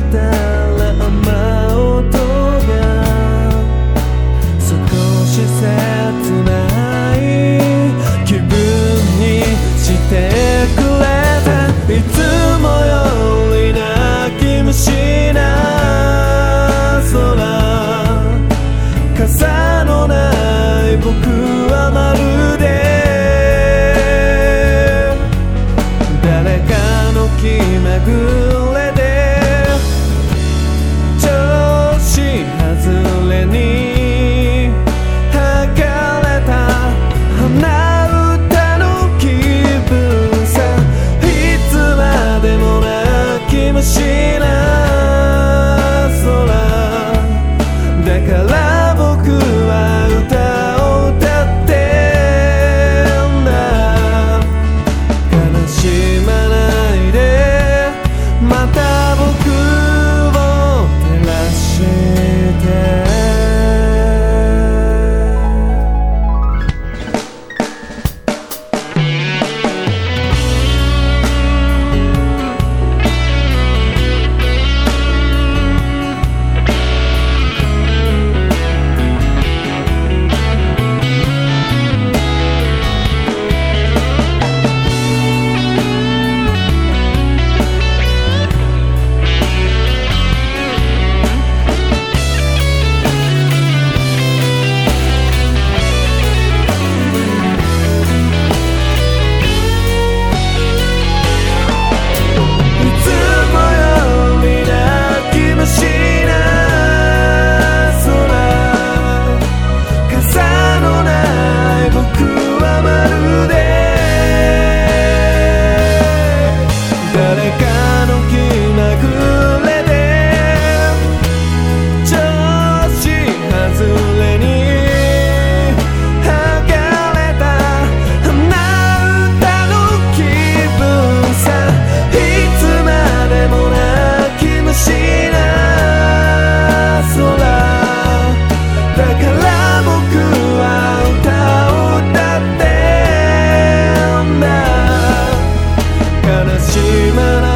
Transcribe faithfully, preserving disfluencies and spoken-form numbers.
たら雨音が少し切ない気分にしてくれた。いつもより泣き虫な空、傘のない僕はまるで誰かの気まぐれで調子外れに剥がれた鼻歌の気分さ。いつまでも泣き虫な空だから僕は歌を歌ってんだ。悲しまないでまた僕を照らして悲しまない